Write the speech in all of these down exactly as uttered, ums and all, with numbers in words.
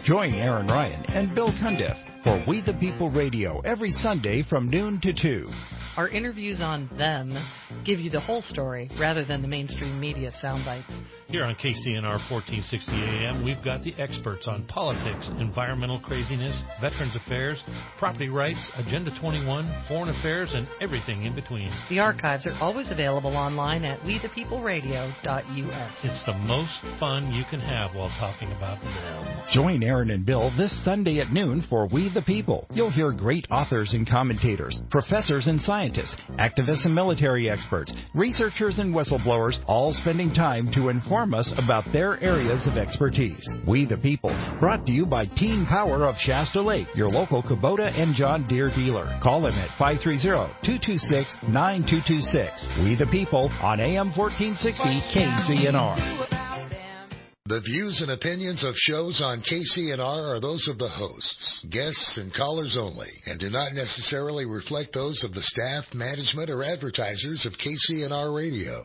Join Aaron Ryan and Bill Cundiff for We the People Radio every Sunday from noon to two. Our interviews on them give you the whole story rather than the mainstream media sound bites. Here on K C N R fourteen sixty A M, we've got the experts on politics, environmental craziness, veterans affairs, property rights, Agenda twenty-one, foreign affairs, and everything in between. The archives are always available online at we the people radio dot U S. It's the most fun you can have while talking about them. Join Aaron and Bill this Sunday at noon for We the People. You'll hear great authors and commentators, professors and scientists, activists and military experts, researchers and whistleblowers, all spending time to inform us about their areas of expertise. We the People, brought to you by Teen Power of Shasta Lake, your local Kubota and John Deere dealer. Call them at five three zero, two two six, nine two two six. We the People on A M fourteen sixty K C N R. The views and opinions of shows on K C N R are those of the hosts, guests, and callers only, and do not necessarily reflect those of the staff, management, or advertisers of K C N R Radio.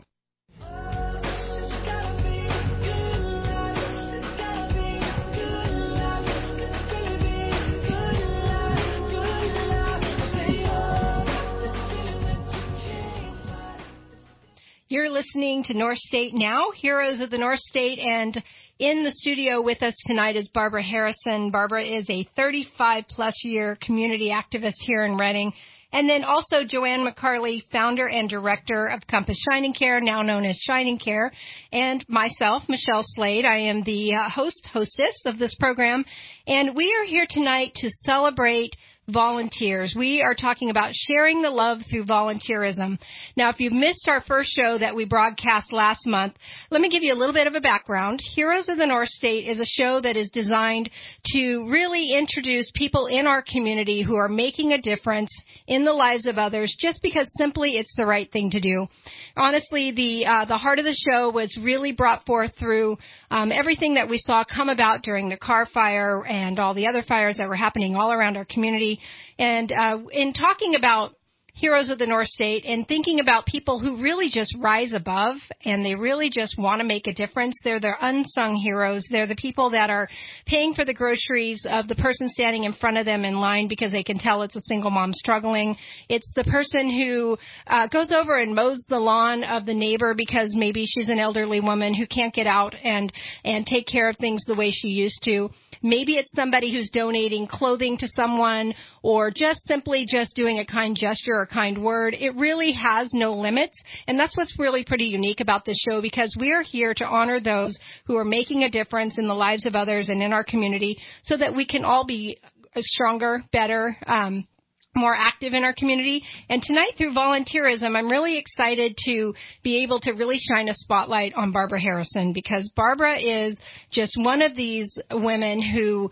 You're listening to North State Now, Heroes of the North State, and in the studio with us tonight is Barbara Harrison. Barbara is a thirty-five plus year community activist here in Redding. And then also Joanne McCarley, founder and director of Compass Shining Care, now known as Shining Care, and myself, Michelle Slade. I am the uh, host, hostess of this program, and we are here tonight to celebrate volunteers. We are talking about sharing the love through volunteerism. Now, if you've missed our first show that we broadcast last month, let me give you a little bit of a background. Heroes of the North State is a show that is designed to really introduce people in our community who are making a difference in the lives of others just because simply it's the right thing to do. Honestly, the uh, the heart of the show was really brought forth through um, everything that we saw come about during the Carr fire and all the other fires that were happening all around our community. And uh, in talking about Heroes of the North State and thinking about people who really just rise above and they really just want to make a difference, they're the unsung heroes. They're the people that are paying for the groceries of the person standing in front of them in line because they can tell it's a single mom struggling. It's the person who uh, goes over and mows the lawn of the neighbor because maybe she's an elderly woman who can't get out and, and take care of things the way she used to. Maybe it's somebody who's donating clothing to someone or just simply just doing a kind gesture or a kind word. It really has no limits, and that's what's really pretty unique about this show because we are here to honor those who are making a difference in the lives of others and in our community so that we can all be stronger, better, um, more active in our community. And tonight through volunteerism, I'm really excited to be able to really shine a spotlight on Barbara Harrison because Barbara is just one of these women who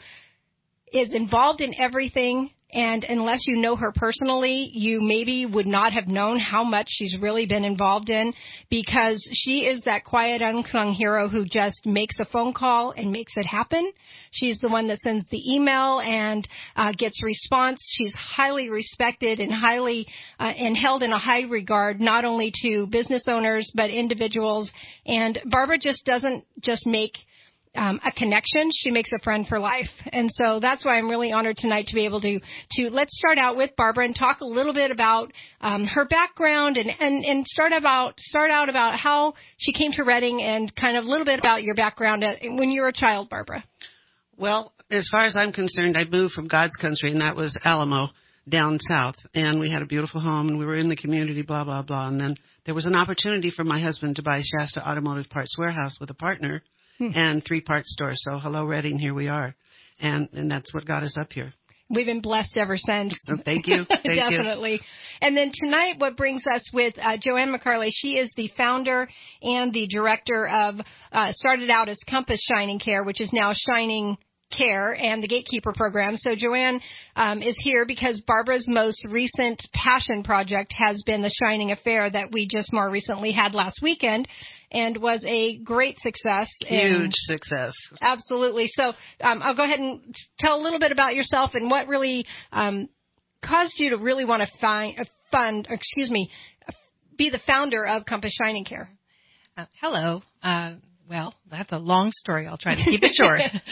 is involved in everything. And unless you know her personally, you maybe would not have known how much she's really been involved in because she is that quiet, unsung hero who just makes a phone call and makes it happen. She's the one that sends the email and uh, gets response. She's highly respected and highly uh, and held in a high regard, not only to business owners, but individuals. And Barbara just doesn't just make Um, a connection. She makes a friend for life. And so that's why I'm really honored tonight to be able to, to let's start out with Barbara and talk a little bit about um, her background and, and, and start about, start out about how she came to Redding and kind of a little bit about your background at, when you were a child, Barbara. Well, as far as I'm concerned, I moved from God's country, and that was Alamo down south. And we had a beautiful home, and we were in the community, blah, blah, blah. And then there was an opportunity for my husband to buy Shasta Automotive Parts Warehouse with a partner. Hmm. And three parts stores. So hello, Redding, here we are. And and that's what got us up here. We've been blessed ever since. Oh, thank you. Thank Definitely. You. And then tonight what brings us with uh, Joanne McCarley. She is the founder and the director of, uh, started out as Compass Shining Care, which is now Shining Care and the Gatekeeper program. So Joanne um, is here because Barbara's most recent passion project has been the Shining Affair that we just more recently had last weekend and was a great success. Huge and success. Absolutely. So um, I'll go ahead and tell a little bit about yourself and what really um, caused you to really want to find, uh, fund, excuse me, be the founder of Compass Shining Care. Uh, hello. Uh, well, that's a long story. I'll try to keep it short.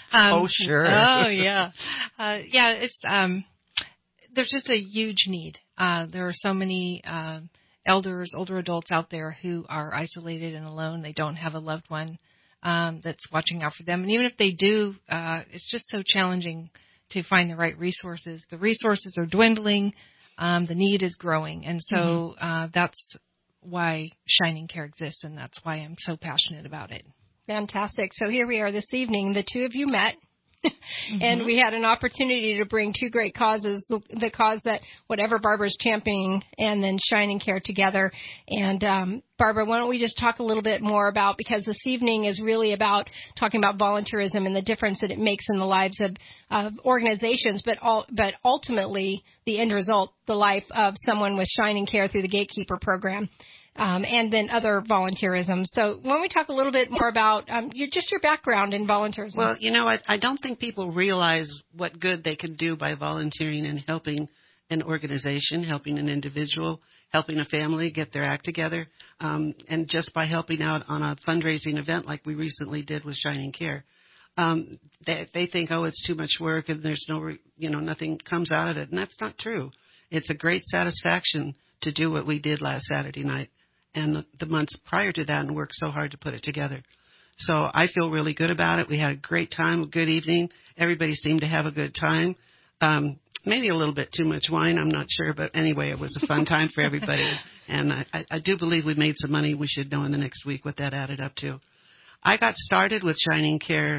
Um, oh, sure. Oh, yeah. Uh, yeah, it's um, there's just a huge need. Uh, there are so many uh, elders, older adults out there who are isolated and alone. They don't have a loved one um, that's watching out for them. And even if they do, uh, it's just so challenging to find the right resources. The resources are dwindling. Um, the need is growing. And so mm-hmm. uh, that's why Shining Care exists, and that's why I'm so passionate about it. Fantastic. So here we are this evening. The two of you met, mm-hmm. and we had an opportunity to bring two great causes, the cause that whatever Barbara's championing, and then Shining Care together. And um, Barbara, why don't we just talk a little bit more about, because this evening is really about talking about volunteerism and the difference that it makes in the lives of, of organizations, but all, but ultimately the end result, the life of someone with Shining Care through the Gatekeeper program. Um, and then other volunteerism. So why don't we talk a little bit more about um, your, just your background in volunteerism? Well, you know, I, I don't think people realize what good they can do by volunteering and helping an organization, helping an individual, helping a family get their act together, um, and just by helping out on a fundraising event like we recently did with Shining Care. Um, they, they think, oh, it's too much work and there's no, re- you know, nothing comes out of it. And that's not true. It's a great satisfaction to do what we did last Saturday night and the months prior to that, and worked so hard to put it together. So I feel really good about it. We had a great time, a good evening. Everybody seemed to have a good time. Um, maybe a little bit too much wine, I'm not sure. But anyway, it was a fun time for everybody. And I, I, I do believe we made some money. We should know in the next week what that added up to. I got started with Shining Care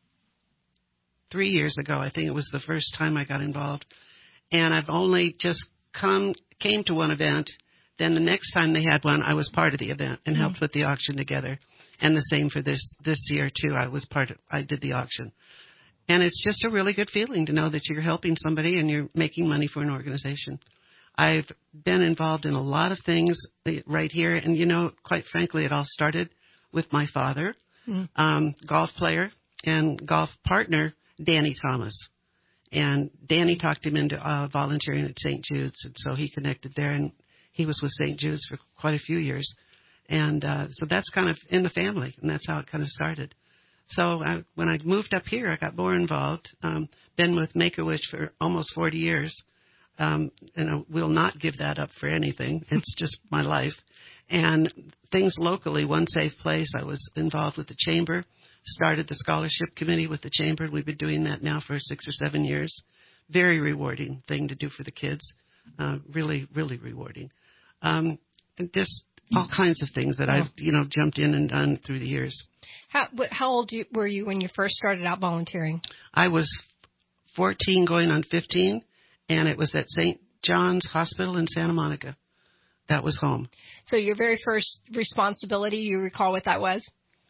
three years ago. I think it was the first time I got involved. And I've only just come came to one event. Then the next time they had one, I was part of the event and helped mm-hmm. put the auction together. And the same for this this year, too. I was part of, I did the auction. And it's just a really good feeling to know that you're helping somebody and you're making money for an organization. I've been involved in a lot of things right here. And, you know, quite frankly, it all started with my father, mm-hmm. um, golf player and golf partner, Danny Thomas. And Danny talked him into uh, volunteering at Saint Jude's. And so he connected there. And he was with Saint Jude's for quite a few years. And uh, so that's kind of in the family, and that's how it kind of started. So I, when I moved up here, I got more involved. Um, been with Make-A-Wish for almost forty years, um, and I will not give that up for anything. It's just my life. And things locally, One Safe Place, I was involved with the Chamber, started the scholarship committee with the Chamber. We've been doing that now for six or seven years. Very rewarding thing to do for the kids. Uh, really, really rewarding. Um, just all kinds of things that I've, you know, jumped in and done through the years. How, how old were you when you first started out volunteering? I was fourteen going on fifteen, and it was at Saint John's Hospital in Santa Monica. That was home. So your very first responsibility, you recall what that was?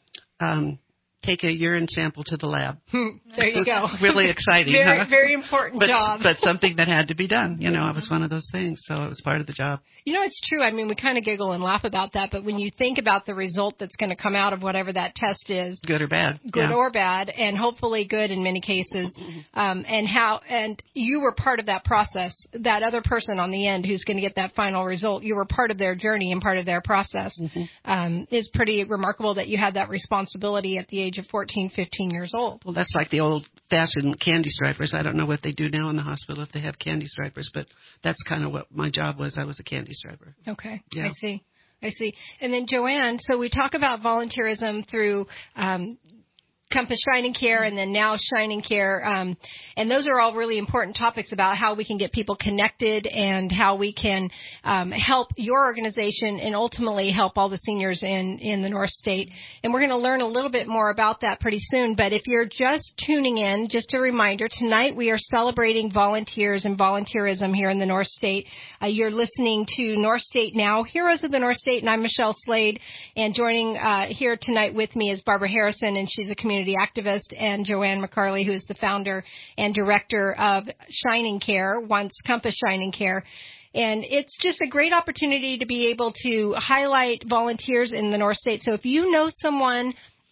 Um, take a urine sample to the lab. There you go. Really exciting, very, huh? Very important but, job. But something that had to be done. You know, it was one of those things, so it was part of the job. You know, it's true. I mean, we kind of giggle and laugh about that, but when you think about the result that's going to come out of whatever that test is, good or bad, good yeah. or bad, and hopefully good in many cases, um, and how, and you were part of that process. That other person on the end who's going to get that final result, you were part of their journey and part of their process. Mm-hmm. Um, it's pretty remarkable that you had that responsibility at the age of fourteen, fifteen years old. Well, that's like the old-fashioned candy stripers. I don't know what they do now in the hospital if they have candy stripers, but that's kind of what my job was. I was a candy striper. Okay, yeah. I see. I see. And then, Joanne, so we talk about volunteerism through um, Compass Shining Care and then now Shining Care. Um, and those are all really important topics about how we can get people connected and how we can um, help your organization and ultimately help all the seniors in, in the North State. And we're going to learn a little bit more about that pretty soon. But if you're just tuning in, just a reminder, tonight we are celebrating volunteers and volunteerism here in the North State. Uh, you're listening to North State Now, Heroes of the North State, and I'm Michelle Slade. And joining uh, here tonight with me is Barbara Harrison, and she's a community activist, and Joanne McCarley, who is the founder and director of Shining Care, once Compass Shining Care. And it's just a great opportunity to be able to highlight volunteers in the North State. So if you know someone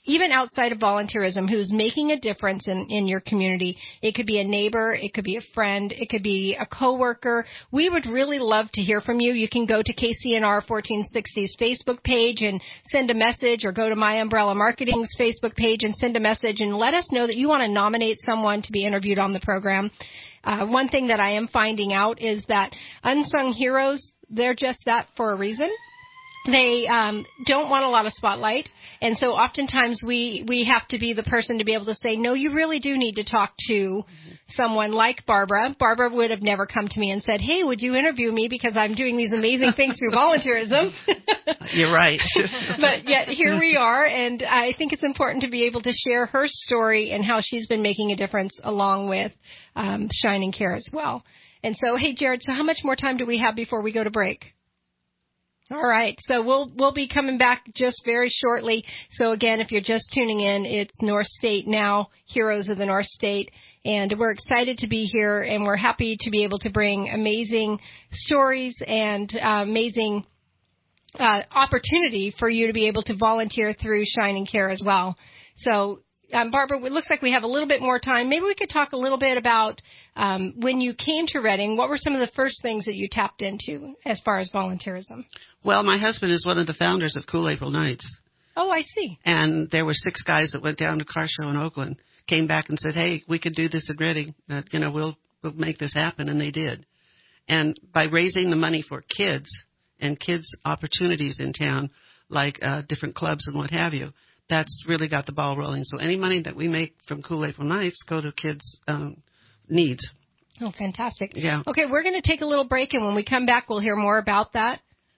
even outside of volunteerism, who's making a difference in, in your community. It could be a neighbor. It could be a friend. It could be a coworker. We would really love to hear from you. You can go to K C N R fourteen sixty's Facebook page and send a message, or go to My Umbrella Marketing's Facebook page and send a message and let us know that you want to nominate someone to be interviewed on the program. Uh, one thing that I am finding out is that unsung heroes, they're just that for a reason. They um, don't want a lot of spotlight, and so oftentimes we, we have to be the person to be able to say, no, you really do need to talk to someone like Barbara. Barbara would have never come to me and said, hey, would you interview me because I'm doing these amazing things through volunteerism. You're right. But yet here we are, and I think it's important to be able to share her story and how she's been making a difference along with um, Shining Care as well. And so, hey, Jared, so how much more time do we have before we go to break? All right, so we'll we'll be coming back just very shortly. So again, if you're just tuning in, it's North State Now, Heroes of the North State, and we're excited to be here, and we're happy to be able to bring amazing stories and uh, amazing uh, opportunity for you to be able to volunteer through Shining Care as well. So, um, Barbara, it looks like we have a little bit more time. Maybe we could talk a little bit about um, when you came to Redding, what were some of the first things that you tapped into as far as volunteerism? Well, my husband is one of the founders of Cool April Nights. Oh, I see. And there were six guys that went down to car show in Oakland, came back and said, hey, we could do this in Redding. Uh, you know, we'll we'll make this happen, and they did. And by raising the money for kids and kids' opportunities in town, like uh, different clubs and what have you, that's really got the ball rolling. So any money that we make from Cool April Nights go to kids' um, needs. Oh, fantastic. Yeah. Okay, we're going to take a little break, and when we come back, we'll hear more about that.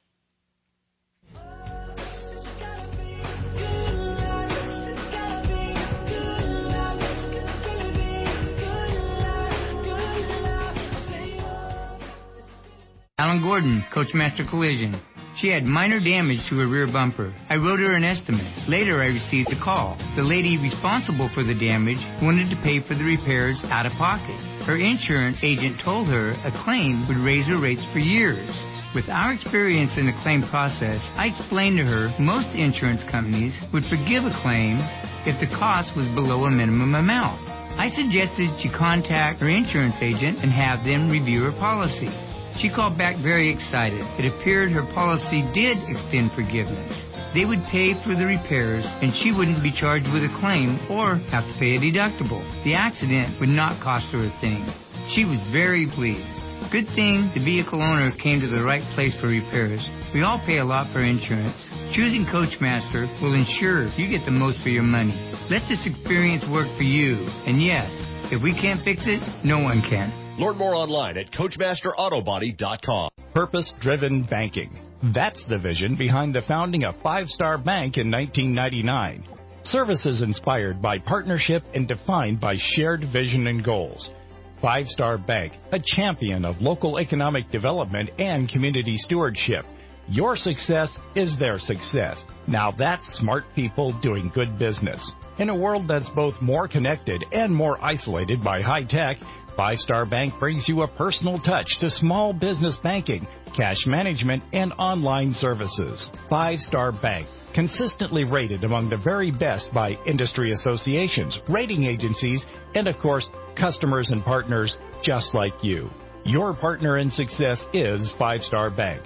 Alan Gordon, Coachmaster Collision. She had minor damage to her rear bumper. I wrote her an estimate. Later, I received a call. The lady responsible for the damage wanted to pay for the repairs out of pocket. Her insurance agent told her a claim would raise her rates for years. With our experience in the claim process, I explained to her most insurance companies would forgive a claim if the cost was below a minimum amount. I suggested she contact her insurance agent and have them review her policy. She called back very excited. It appeared her policy did extend forgiveness. They would pay for the repairs, and she wouldn't be charged with a claim or have to pay a deductible. The accident would not cost her a thing. She was very pleased. Good thing the vehicle owner came to the right place for repairs. We all pay a lot for insurance. Choosing Coachmaster will ensure you get the most for your money. Let this experience work for you. And yes, if we can't fix it, no one can. Learn more online at Coachmaster Auto Body dot com. Purpose-driven banking. That's the vision behind the founding of Five Star Bank in nineteen ninety-nine. Services inspired by partnership and defined by shared vision and goals. Five Star Bank, a champion of local economic development and community stewardship. Your success is their success. Now that's smart people doing good business. In a world that's both more connected and more isolated by high tech, Five Star Bank brings you a personal touch to small business banking, cash management, and online services. Five Star Bank, consistently rated among the very best by industry associations, rating agencies, and of course, customers and partners just like you. Your partner in success is Five Star Bank.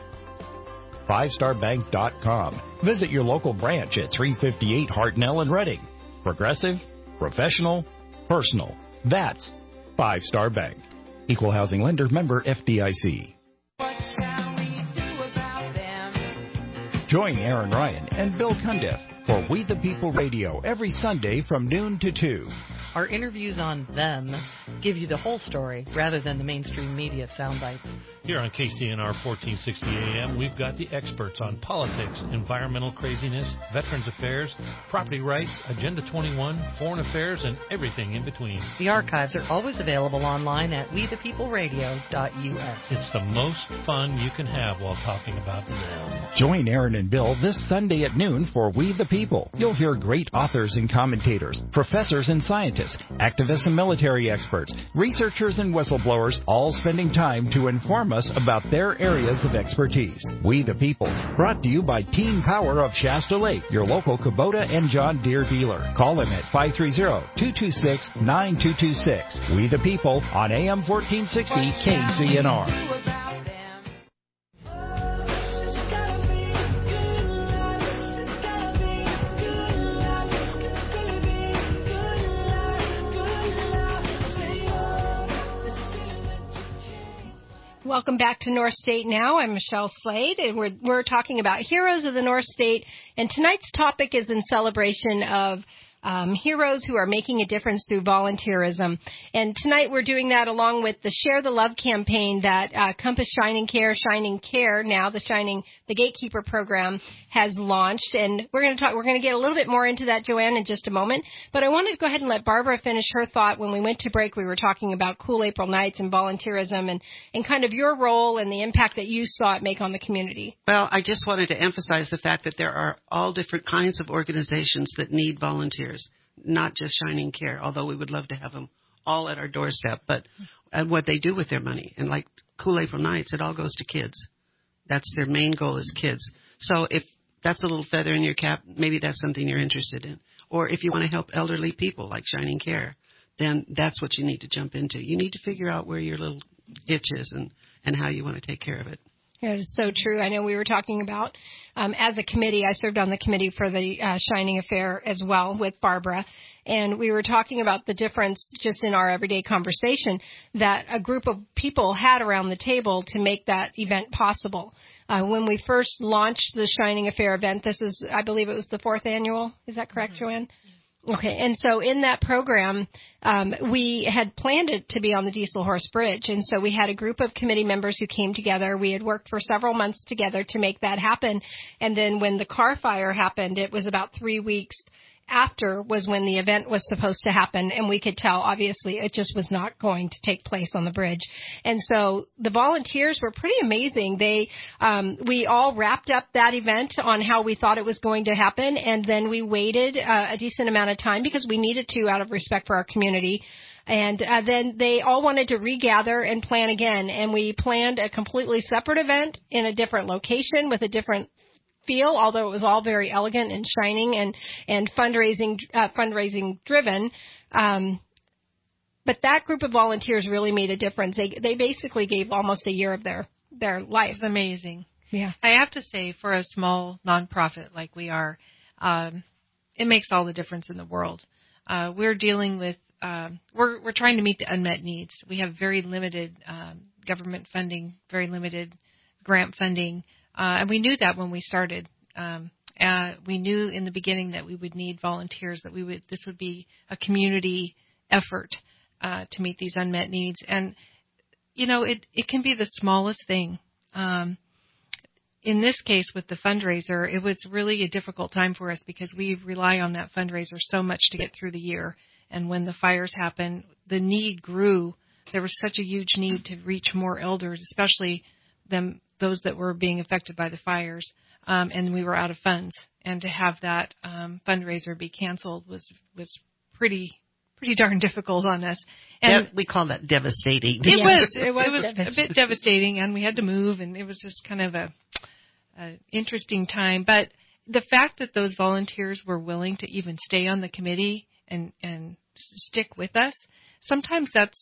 five star bank dot com. Visit your local branch at three fifty-eight Hartnell in Redding. Progressive, professional, personal. That's Five Star Bank. Equal housing lender, member F D I C. Join Aaron Ryan and Bill Cundiff for We the People Radio every Sunday from noon to two. Our interviews on them give you the whole story rather than the mainstream media sound bites. Here on K C N R fourteen sixty A M, we've got the experts on politics, environmental craziness, veterans affairs, property rights, Agenda twenty-one, foreign affairs, and everything in between. The archives are always available online at we the people radio dot U S. It's the most fun you can have while talking about them. Join Aaron and Bill this Sunday at noon for We the People. You'll hear great authors and commentators, professors and scientists, activists and military experts, researchers and whistleblowers, all spending time to inform us us about their areas of expertise. We the People, brought to you by Team Power of Shasta Lake, your local Kubota and John Deere dealer. Call them at five three zero, two two six, nine two two six. We the People on A M fourteen sixty K C N R. Welcome back to North State Now. I'm Michelle Slade, and we're we're talking about Heroes of the North State. And tonight's topic is in celebration of um, heroes who are making a difference through volunteerism. And tonight we're doing that along with the Share the Love campaign that uh, Compass Shining Care, Shining Care, now the Shining, the Gatekeeper program has launched. And we're going to talk, we're going to get a little bit more into that, Joanne, in just a moment. But I wanted to go ahead and let Barbara finish her thought. When we went to break, we were talking about Cool April Nights and volunteerism and, and kind of your role and the impact that you saw it make on the community. Well, I just wanted to emphasize the fact that there are all different kinds of organizations that need volunteers, not just Shining Care, although we would love to have them all at our doorstep, but and what they do with their money. And like Cool April Nights, it all goes to kids. That's their main goal is kids. So if that's a little feather in your cap, maybe that's something you're interested in. Or if you want to help elderly people like Shining Care, then that's what you need to jump into. You need to figure out where your little itch is and, and how you want to take care of it. Yeah, it's so true. I know we were talking about, um, as a committee, I served on the committee for the uh, Shining Affair as well with Barbara, and we were talking about the difference just in our everyday conversation that a group of people had around the table to make that event possible. Uh, when we first launched the Shining Affair event, this is, I believe it was the fourth annual. Is that correct, mm-hmm. Joanne? Okay, and so in that program, um, we had planned it to be on the Diesel Horse Bridge, and so we had a group of committee members who came together. We had worked for several months together to make that happen, and then when the car fire happened, it was about three weeks after was when the event was supposed to happen, and we could tell, obviously, it just was not going to take place on the bridge. And so the volunteers were pretty amazing. They, um, we all wrapped up that event on how we thought it was going to happen, and then we waited uh, a decent amount of time because we needed to out of respect for our community. And uh, then they all wanted to regather and plan again, and we planned a completely separate event in a different location with a different feel, although it was all very elegant and shining and and fundraising uh, fundraising driven. Um, but that group of volunteers really made a difference. They they basically gave almost a year of their their life. It's amazing. Yeah, I have to say, for a small nonprofit like we are, um, it makes all the difference in the world. Uh, we're dealing with um, we're we're trying to meet the unmet needs. We have very limited um, government funding, very limited grant funding. Uh, and we knew that when we started. Um, uh, we knew in the beginning that we would need volunteers, that we would this would be a community effort uh, to meet these unmet needs. And, you know, it, it can be the smallest thing. Um, in this case, with the fundraiser, it was really a difficult time for us because we rely on that fundraiser so much to get through the year. And when the fires happened, the need grew. There was such a huge need to reach more elders, especially them. those that were being affected by the fires, um, and we were out of funds. And to have that um, fundraiser be canceled was was pretty pretty darn difficult on us. And De- we call that devastating. It was it was, it was a bit devastating, and we had to move, and it was just kind of a, a interesting time. But the fact that those volunteers were willing to even stay on the committee and and stick with us, sometimes that's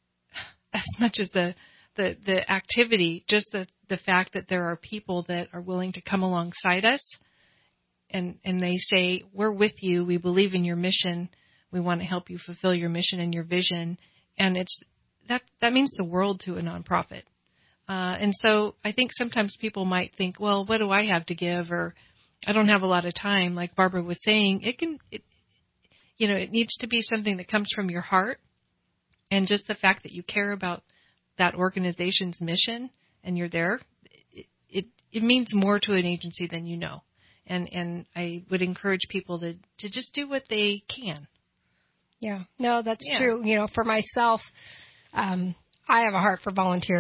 as much as the the the activity, just the the fact that there are people that are willing to come alongside us and, and they say, we're with you. We believe in your mission. We want to help you fulfill your mission and your vision. And it's that, that means the world to a nonprofit. Uh, and so I think sometimes people might think, well, what do I have to give? Or I don't have a lot of time. Like Barbara was saying, it can, it, you know, it needs to be something that comes from your heart. And just the fact that you care about that organization's mission and you're there, it, it it means more to an agency than you know. And and I would encourage people to, to just do what they can. Yeah, no, that's yeah. true. You know, for myself, um, I have a heart for volunteering.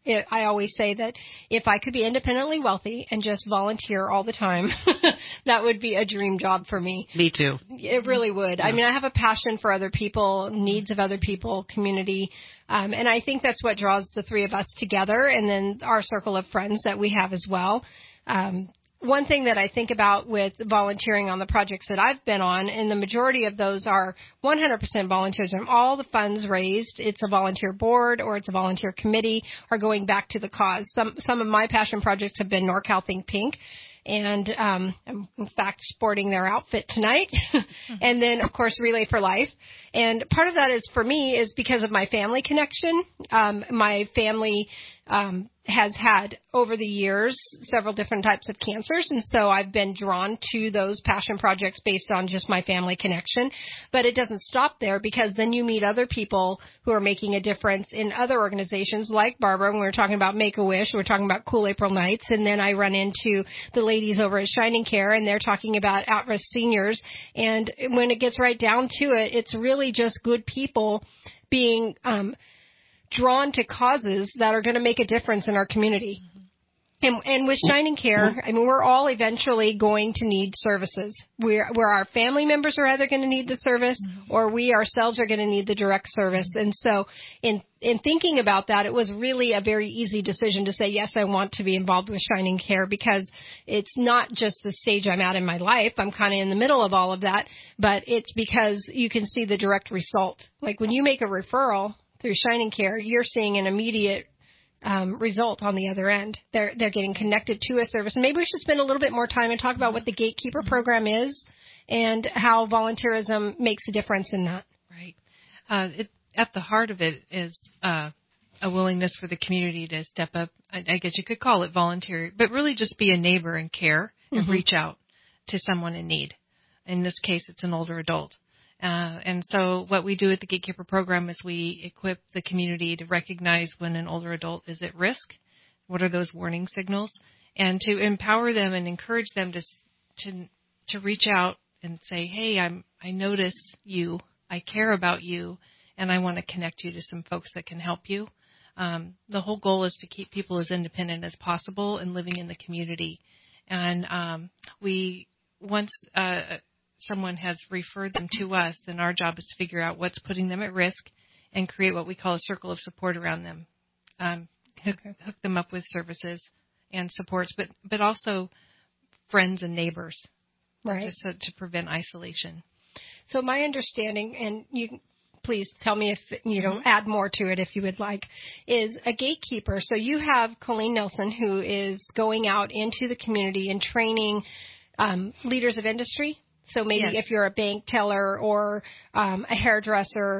It, I always say that if I could be independently wealthy and just volunteer all the time, that would be a dream job for me. Me too. It really would. Yeah. I mean, I have a passion for other people, needs of other people, community. Um, and I think that's what draws the three of us together, and then our circle of friends that we have as well. Um, One thing that I think about with volunteering on the projects that I've been on, and the majority of those are one hundred percent volunteerism. All the funds raised, it's a volunteer board or it's a volunteer committee, are going back to the cause. Some some of my passion projects have been NorCal Think Pink, and um, I'm in fact sporting their outfit tonight. And then, of course, Relay for Life. And part of that is, for me, is because of my family connection. Um, my family um, has had, over the years, several different types of cancers, and so I've been drawn to those passion projects based on just my family connection. But it doesn't stop there, because then you meet other people who are making a difference in other organizations, like Barbara, when we were talking about Make-A-Wish, we we're talking about Cool April Nights, and then I run into the ladies over at Shining Care, and they're talking about at-risk seniors. And when it gets right down to it, it's really just good people being um, drawn to causes that are going to make a difference in our community. Mm-hmm. And, and with Shining Care, I mean, we're all eventually going to need services. We're, where our family members are either going to need the service, mm-hmm. or we ourselves are going to need the direct service. Mm-hmm. And so in, in thinking about that, it was really a very easy decision to say, yes, I want to be involved with Shining Care, because it's not just the stage I'm at in my life. I'm kind of in the middle of all of that, but it's because you can see the direct result. Like when you make a referral through Shining Care, you're seeing an immediate Um, result on the other end. They're they're getting connected to a service. And maybe we should spend a little bit more time and talk about what the Gatekeeper program is and how volunteerism makes a difference in that. Right. Uh, it, at the heart of it is uh, a willingness for the community to step up. I, I guess you could call it voluntary, but really just be a neighbor and care and mm-hmm. reach out to someone in need. In this case, it's an older adult. Uh, and so what we do at the Gatekeeper program is we equip the community to recognize when an older adult is at risk. What are those warning signals? And to empower them and encourage them to to to reach out and say, hey, I'm I notice you, I care about you, and I want to connect you to some folks that can help you. Um, the whole goal is to keep people as independent as possible and living in the community. And um, we once uh, someone has referred them to us, then our job is to figure out what's putting them at risk and create what we call a circle of support around them. Um, hook, hook them up with services and supports, but, but also friends and neighbors, right? Just to, to prevent isolation. So my understanding, and you please tell me if you know, mm-hmm. add more to it if you would like, is a gatekeeper. So you have Colleen Nelson, who is going out into the community and training um, leaders of industry. So maybe yes. if you're a bank teller or um, a hairdresser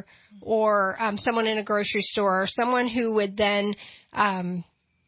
or um, someone in a grocery store, or someone who would then um,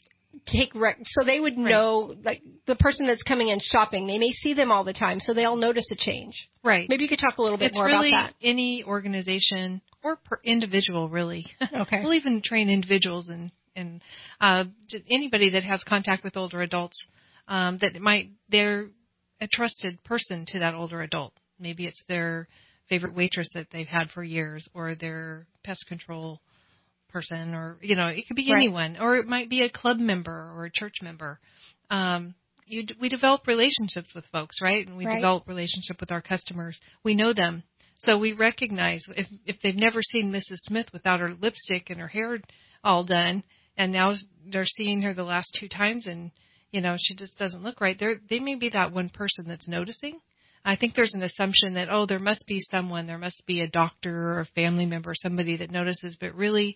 take rec- so they would know, right. like the person that's coming in shopping, they may see them all the time, so they'll notice a change. Right. Maybe you could talk a little bit it's more really about that. Any organization or per individual, really. Okay. We'll even train individuals and and uh, anybody that has contact with older adults um, that might they're a trusted person to that older adult. Maybe it's their favorite waitress that they've had for years, or their pest control person, or, you know, it could be right. anyone, or it might be a club member or a church member. Um, you, we develop relationships with folks, right? And we right. develop relationship with our customers. We know them. So we recognize if, if they've never seen Missus Smith without her lipstick and her hair all done, and now they're seeing her the last two times and, you know, she just doesn't look right. There, they may be that one person that's noticing. I think there's an assumption that, oh, there must be someone, there must be a doctor or a family member, somebody that notices. But really,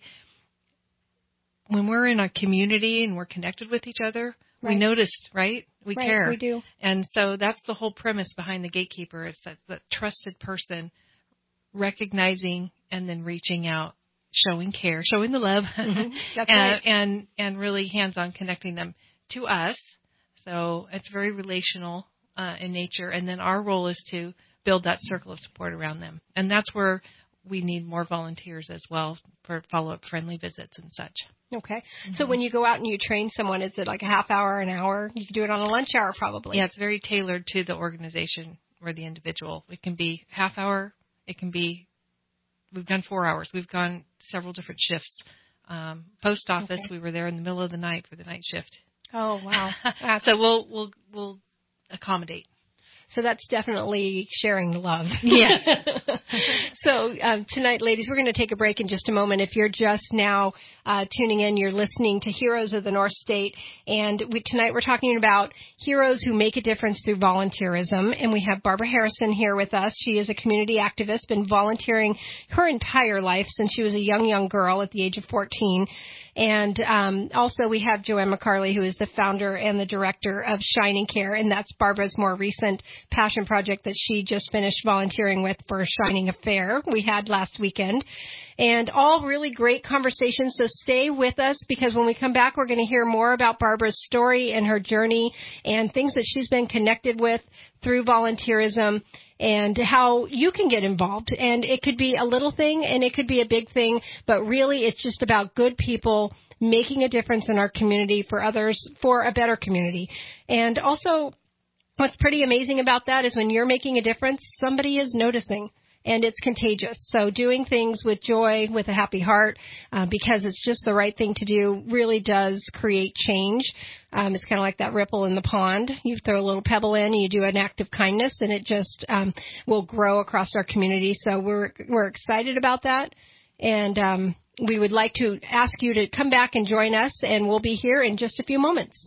when we're in a community and we're connected with each other, right. we notice, right? We right, care. We do. And so that's the whole premise behind the Gatekeeper. It's that, that trusted person recognizing and then reaching out, showing care, showing the love, mm-hmm. that's and, right. and, and really hands-on connecting them to us. So it's very relational uh, in nature. And then our role is to build that circle of support around them. And that's where we need more volunteers as well for follow-up friendly visits and such. Okay. Mm-hmm. So when you go out and you train someone, is it like a half hour, an hour? You can do it on a lunch hour probably. Yeah, it's very tailored to the organization or the individual. It can be half hour. It can be, we've done four hours. We've gone several different shifts um, post office. Okay. We were there in the middle of the night for the night shift. Oh, wow. So we'll we'll we'll accommodate. So that's definitely sharing love. Yeah. So um, tonight, ladies, we're going to take a break in just a moment. If you're just now uh, tuning in, you're listening to Heroes of the North State. And we, tonight we're talking about heroes who make a difference through volunteerism. And we have Barbara Harrison here with us. She is a community activist, been volunteering her entire life since she was a young, young girl at the age of fourteen. And um, also we have Joanne McCarley, who is the founder and the director of Shining Care, and that's Barbara's more recent passion project that she just finished volunteering with for Shining Affair we had last weekend. And all really great conversations, so stay with us because when we come back, we're going to hear more about Barbara's story and her journey and things that she's been connected with through volunteerism and how you can get involved. And it could be a little thing and it could be a big thing, but really it's just about good people making a difference in our community for others, for a better community. And also, what's pretty amazing about that is when you're making a difference, somebody is noticing. And it's contagious. So doing things with joy, with a happy heart, uh, because it's just the right thing to do, really does create change. Um, it's kind of like that ripple in the pond. You throw a little pebble in, and you do an act of kindness, and it just um, will grow across our community. So we're we're excited about that, and um, we would like to ask you to come back and join us, and we'll be here in just a few moments.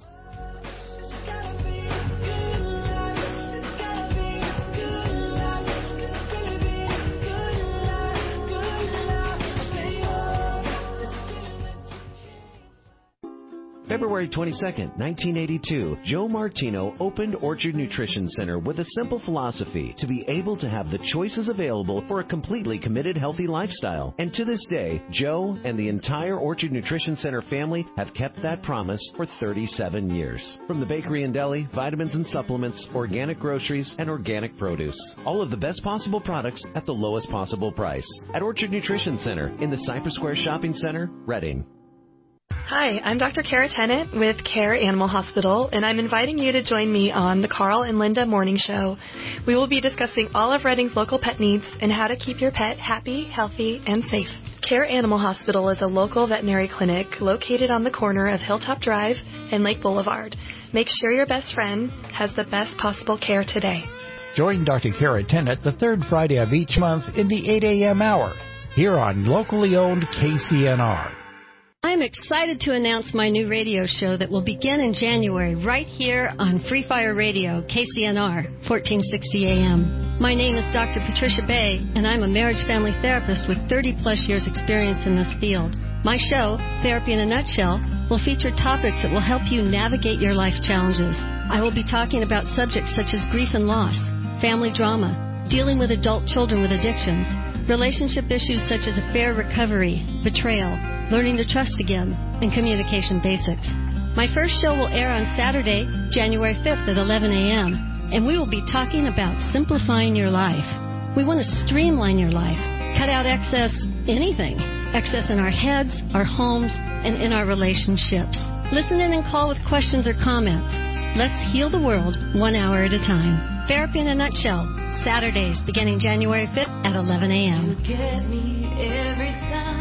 February twenty-second, nineteen eighty-two, Joe Martino opened Orchard Nutrition Center with a simple philosophy to be able to have the choices available for a completely committed healthy lifestyle. And to this day, Joe and the entire Orchard Nutrition Center family have kept that promise for thirty-seven years. From the bakery and deli, vitamins and supplements, organic groceries, and organic produce. All of the best possible products at the lowest possible price. At Orchard Nutrition Center in the Cypress Square Shopping Center, Reading. Hi, I'm Doctor Kara Tennant with Care Animal Hospital, and I'm inviting you to join me on the Carl and Linda Morning Show. We will be discussing all of Reading's local pet needs and how to keep your pet happy, healthy, and safe. Care Animal Hospital is a local veterinary clinic located on the corner of Hilltop Drive and Lake Boulevard. Make sure your best friend has the best possible care today. Join Doctor Kara Tennant the third Friday of each month in the eight a.m. hour here on locally owned K C N R. I'm excited to announce my new radio show that will begin in January right here on Free Fire Radio, K C N R, fourteen sixty A M. My name is Doctor Patricia Bay, and I'm a marriage family therapist with thirty plus years experience in this field. My show, Therapy in a Nutshell, will feature topics that will help you navigate your life challenges. I will be talking about subjects such as grief and loss, family drama, dealing with adult children with addictions, relationship issues such as affair recovery, betrayal, learning to trust again, and communication basics. My first show will air on Saturday, January fifth at eleven a.m., and we will be talking about simplifying your life. We want to streamline your life, cut out excess anything, excess in our heads, our homes, and in our relationships. Listen in and call with questions or comments. Let's heal the world one hour at a time. Therapy in a Nutshell, Saturdays beginning January fifth at eleven a.m. You get me every time.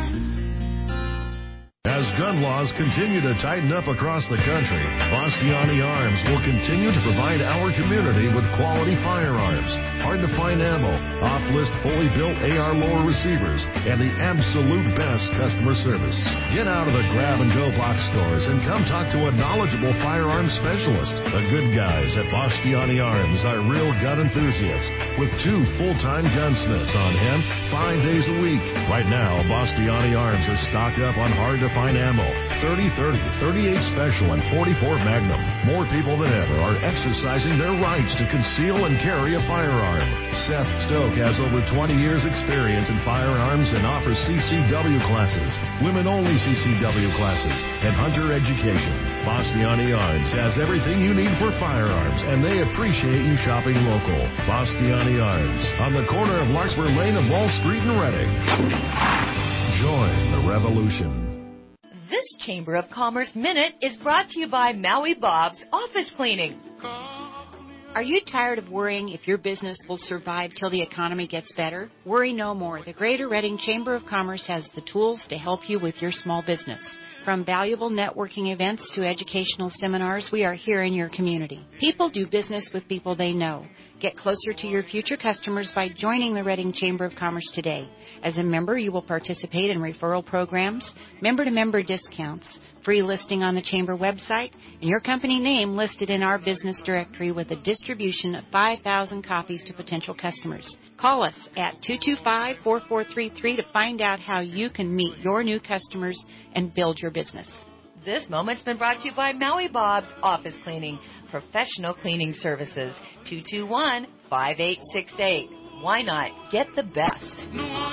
As gun laws continue to tighten up across the country, Bastiani Arms will continue to provide our community with quality firearms, hard-to-find ammo, off-list fully built A R lower receivers, and the absolute best customer service. Get out of the grab-and-go box stores and come talk to a knowledgeable firearms specialist. The good guys at Bastiani Arms are real gun enthusiasts with two full-time gunsmiths on hand five days a week. Right now, Bastiani Arms is stocked up on hard-to-find ammo, thirty thirty, thirty-eight Special, and forty-four Magnum. More people than ever are exercising their rights to conceal and carry a firearm. Seth Stoke has over twenty years experience in firearms and offers C C W classes, women-only C C W classes, and hunter education. Bastiani Arms has everything you need for firearms, and they appreciate you shopping local. Bastiani Arms, on the corner of Larkspur Lane and Wall Street in Reading. Join the revolution. This Chamber of Commerce Minute is brought to you by Maui Bob's Office Cleaning. Are you tired of worrying if your business will survive till the economy gets better? Worry no more. The Greater Reading Chamber of Commerce has the tools to help you with your small business. From valuable networking events to educational seminars, we are here in your community. People do business with people they know. Get closer to your future customers by joining the Reading Chamber of Commerce today. As a member, you will participate in referral programs, member-to-member discounts, free listing on the Chamber website, and your company name listed in our business directory with a distribution of five thousand copies to potential customers. Call us at two two five, four four three three to find out how you can meet your new customers and build your business. This moment's been brought to you by Maui Bob's Office Cleaning, professional cleaning services. two two one, five eight six eight. Why not get the best?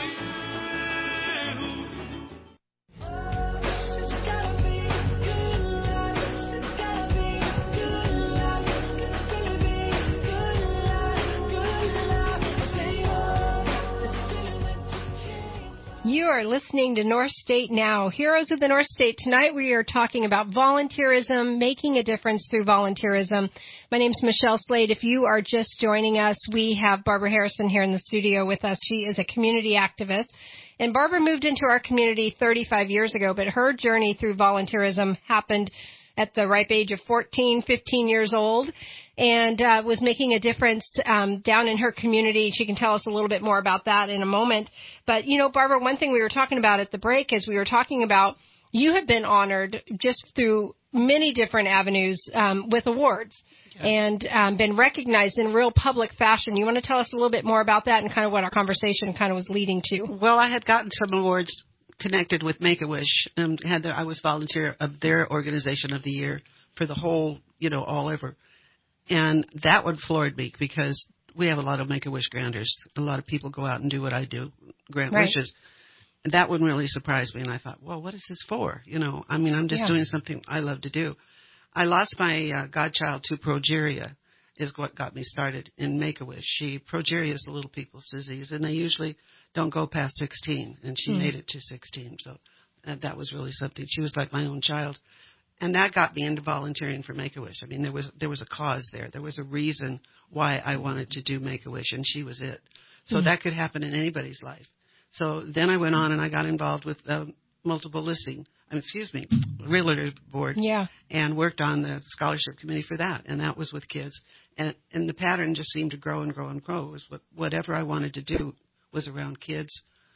You are listening to North State Now, Heroes of the North State. Tonight we are talking about volunteerism, making a difference through volunteerism. My name is Michelle Slade. If you are just joining us, we have Barbara Harrison here in the studio with us. She is a community activist. And Barbara moved into our community thirty-five years ago, but her journey through volunteerism happened at the ripe age of fourteen, fifteen years old. And uh, was making a difference um, down in her community. She can tell us a little bit more about that in a moment. But, you know, Barbara, one thing we were talking about at the break is we were talking about you have been honored just through many different avenues um, with awards yeah. and um, been recognized in real public fashion. You want to tell us a little bit more about that and kind of what our conversation kind of was leading to? Well, I had gotten some awards connected with Make-A-Wish. And had the, I was volunteer of their organization of the year for the whole, you know, all over. And that one floored me because we have a lot of Make-A-Wish granters. A lot of people go out and do what I do, grant right. wishes. And that one really surprised me. And I thought, well, what is this for? You know, I mean, I'm just yeah. doing something I love to do. I lost my uh, godchild to progeria is what got me started in Make-A-Wish. She, progeria is the little people's disease, and they usually don't go past sixteen. And she mm. made it to sixteen. So uh, that was really something. She was like my own child. And that got me into volunteering for Make-A-Wish. I mean, there was there was a cause there. There was a reason why I wanted to do Make-A-Wish, and she was it. So mm-hmm. that could happen in anybody's life. So then I went on and I got involved with uh, multiple listing, I mean, excuse me, realtor board, yeah. and worked on the scholarship committee for that, and that was with kids. And and the pattern just seemed to grow and grow and grow. It was what, whatever I wanted to do was around kids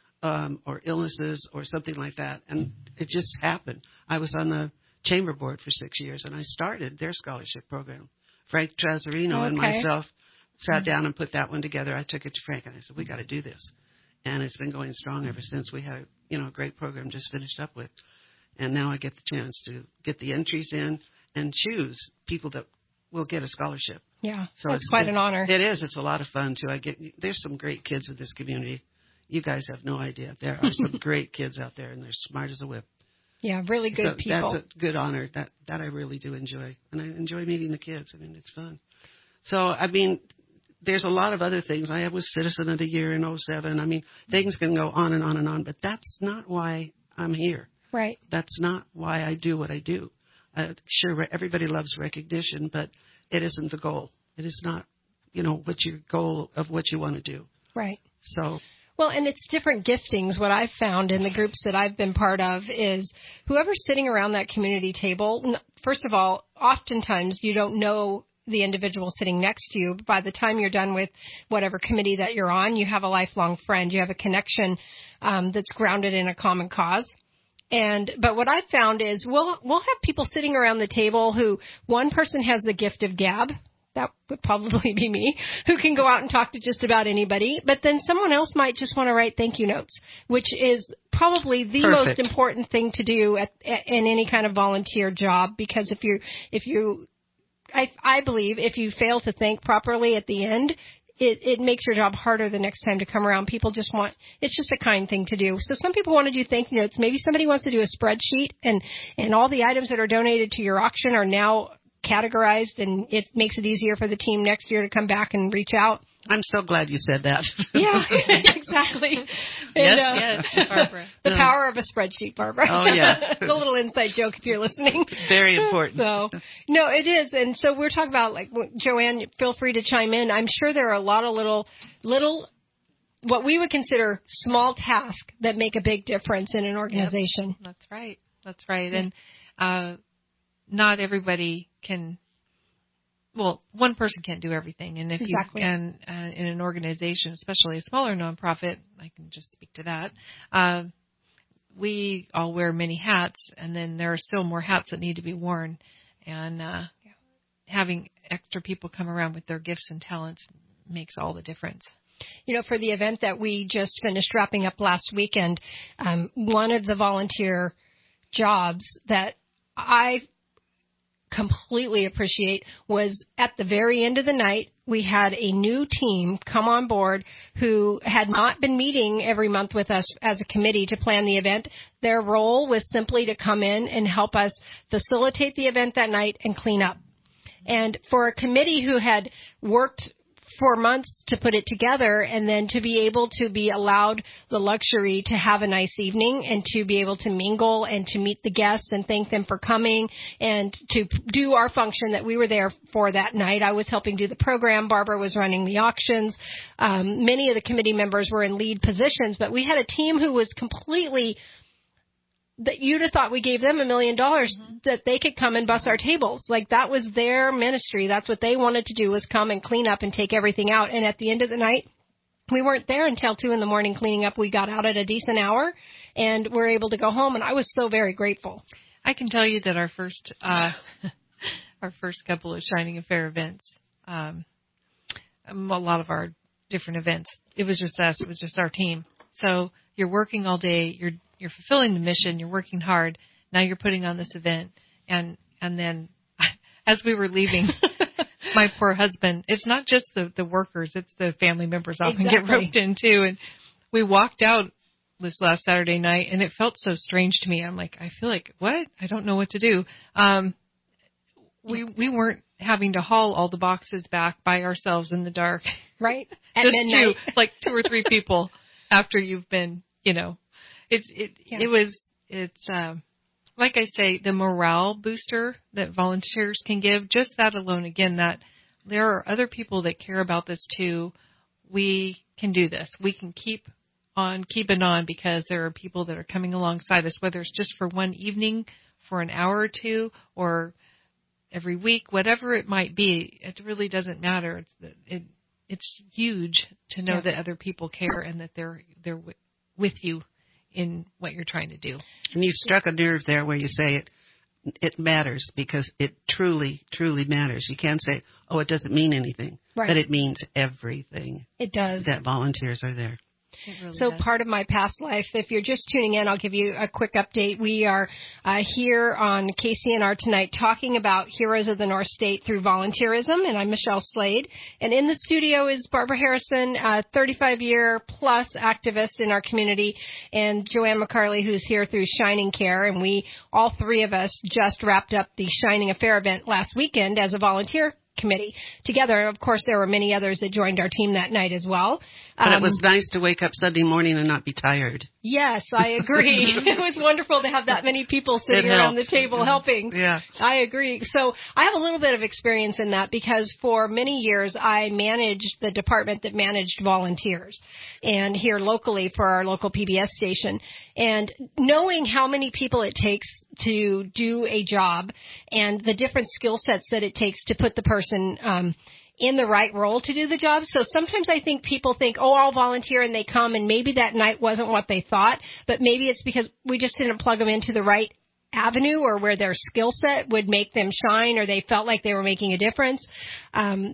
um, or illnesses or something like that, and it just happened. I was on the Chamber Board for six years, and I started their scholarship program. Frank Trazzarino okay. and myself sat down and put that one together. I took it to Frank, and I said, we got to do this. And it's been going strong ever since. We had a you know, a great program just finished up with. And now I get the chance to get the entries in and choose people that will get a scholarship. Yeah, so that's it's, quite it, an honor. It is. It's a lot of fun, too. I get There's some great kids in this community. You guys have no idea. There are some great kids out there, and they're smart as a whip. Yeah, really good so people. That's a good honor. That that I really do enjoy. And I enjoy meeting the kids. I mean, it's fun. So, I mean, there's a lot of other things. I was Citizen of the Year in oh seven. I mean, things can go on and on and on, but that's not why I'm here. Right. That's not why I do what I do. Uh, sure, everybody loves recognition, but it isn't the goal. It is not, you know, what your goal of what you want to do. Right. So... Well, and it's different giftings. What I've found in the groups that I've been part of is whoever's sitting around that community table, first of all, oftentimes you don't know the individual sitting next to you. But by the time you're done with whatever committee that you're on, you have a lifelong friend. You have a connection um, that's grounded in a common cause. And but what I've found is we'll we'll have people sitting around the table who one person has the gift of gab. That would probably be me, who can go out and talk to just about anybody. But then someone else might just want to write thank you notes, which is probably the Perfect. most important thing to do at, in any kind of volunteer job. Because if you, if you, I, I believe if you fail to thank properly at the end, it, it makes your job harder the next time to come around. People just want, it's just a kind thing to do. So some people want to do thank you notes. Maybe somebody wants to do a spreadsheet and, and all the items that are donated to your auction are now categorized, and it makes it easier for the team next year to come back and reach out. I'm so glad you said that. Yeah, exactly. Yes, and, uh, yes, Barbara. The No. power of a spreadsheet, Barbara. Oh, yeah. It's a little inside joke if you're listening. Very important. So, no, it is. And so we're talking about, like, Joanne, feel free to chime in. I'm sure there are a lot of little, little, what we would consider small tasks that make a big difference in an organization. Yep. That's right. That's right. Yeah. And uh, not everybody can. Well, one person can't do everything, and if exactly. you and uh, in an organization, especially a smaller nonprofit, I can just speak to that. Uh, we all wear many hats, and then there are still more hats that need to be worn, and uh, yeah. having extra people come around with their gifts and talents makes all the difference. You know, for the event that we just finished wrapping up last weekend, um, one of the volunteer jobs that I completely appreciate was at the very end of the night, we had a new team come on board who had not been meeting every month with us as a committee to plan the event. Their role was simply to come in and help us facilitate the event that night and clean up. And for a committee who had worked for months to put it together, and then to be able to be allowed the luxury to have a nice evening and to be able to mingle and to meet the guests and thank them for coming and to do our function that we were there for that night. I was helping do the program. Barbara was running the auctions. Um, many of the committee members were in lead positions, but we had a team who was completely that you'd have thought we gave them a million dollars that they could come and bus our tables. Like, that was their ministry. That's what they wanted to do, was come and clean up and take everything out. And at the end of the night, we weren't there until two in the morning cleaning up. We got out at a decent hour and were able to go home. And I was so very grateful. I can tell you that our first, uh, our first couple of Shining Affair events, um, a lot of our different events, it was just us. It was just our team. So you're working all day. You're You're fulfilling the mission. You're working hard. Now you're putting on this event. And, and then as we were leaving, my poor husband, it's not just the, the workers, it's the family members often exactly. get roped in too. And we walked out this last Saturday night and it felt so strange to me. I'm like, I feel like, what? I don't know what to do. Um, we, we weren't having to haul all the boxes back by ourselves in the dark. Right. At just midnight. two, like two or three people after you've been, you know, It's it yeah. it was it's um, like I say, the morale booster that volunteers can give. Just that alone, again, that there are other people that care about this too. We can do this. We can keep on keeping on because there are people that are coming alongside us, whether it's just for one evening, for an hour or two, or every week, whatever it might be. It really doesn't matter. It's it it's huge to know yeah. that other people care and that they're they're w- with you in what you're trying to do. And you struck a nerve there where you say it it matters, because it truly, truly matters. You can't say, oh, it doesn't mean anything, right. but it means everything. It does. That volunteers are there. Really so does. Part of my past life, if you're just tuning in, I'll give you a quick update. We are uh, here on K C N R tonight talking about Heroes of the North State through volunteerism, and I'm Michelle Slade. And in the studio is Barbara Harrison, a thirty-five-year plus activist in our community, and Joanne McCarley, who's here through Shining Care. And we, all three of us, just wrapped up the Shining Affair event last weekend as a volunteer committee together. Of course, there were many others that joined our team that night as well. But um, it was nice to wake up Sunday morning and not be tired. Yes, I agree. It was wonderful to have that many people sitting It around helps. the table helping. Yeah. I agree. So I have a little bit of experience in that because for many years I managed the department that managed volunteers and here locally for our local P B S station. And knowing how many people it takes to do a job and the different skill sets that it takes to put the person um, in the right role to do the job. So sometimes I think people think, oh, I'll volunteer, and they come, and maybe that night wasn't what they thought, but maybe it's because we just didn't plug them into the right avenue or where their skill set would make them shine or they felt like they were making a difference. Um,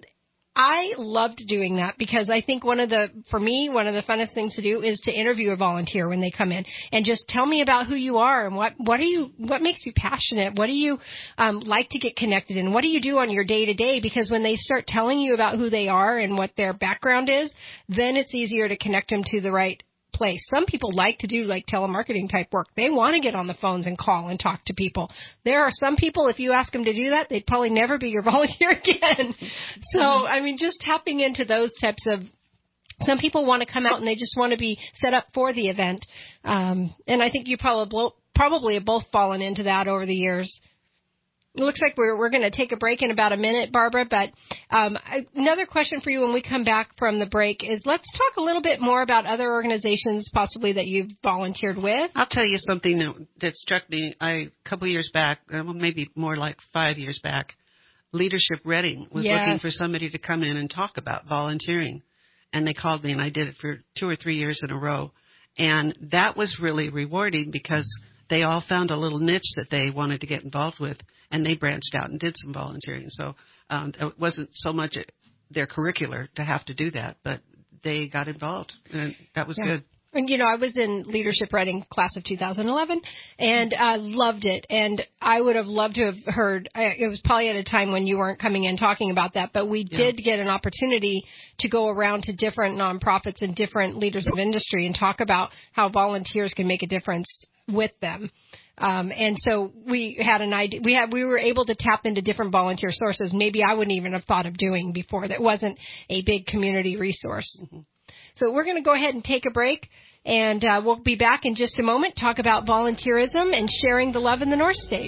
I loved doing that because I think one of the, for me, one of the funnest things to do is to interview a volunteer when they come in and just tell me about who you are and what, what are you, what makes you passionate? What do you um, like to get connected in? What do you do on your day to day? Because when they start telling you about who they are and what their background is, then it's easier to connect them to the right place. Some people like to do like telemarketing type work. They want to get on the phones and call and talk to people. There are some people, if you ask them to do that, they'd probably never be your volunteer again. So, I mean, just tapping into those types of, some people want to come out and they just want to be set up for the event. Um, and I think you probably, probably have both fallen into that over the years. It looks like we're we're going to take a break in about a minute, Barbara, but um, I, another question for you when we come back from the break is let's talk a little bit more about other organizations possibly that you've volunteered with. I'll tell you something that, that struck me I, a couple years back, well, maybe more like five years back. Leadership Reading was yes. looking for somebody to come in and talk about volunteering, and they called me, and I did it for two or three years in a row. And that was really rewarding because they all found a little niche that they wanted to get involved with, and they branched out and did some volunteering. So um, it wasn't so much their curricular to have to do that, but they got involved, and that was yeah. good. And, you know, I was in Leadership Reading class of two thousand eleven, and I loved it. And I would have loved to have heard, it was probably at a time when you weren't coming in talking about that, but we yeah. did get an opportunity to go around to different nonprofits and different leaders of industry and talk about how volunteers can make a difference with them. Um, and so we had an idea, we had, we were able to tap into different volunteer sources. Maybe I wouldn't even have thought of doing before. That wasn't a big community resource. Mm-hmm. So we're going to go ahead and take a break, and uh, we'll be back in just a moment, talk about volunteerism and sharing the love in the North State.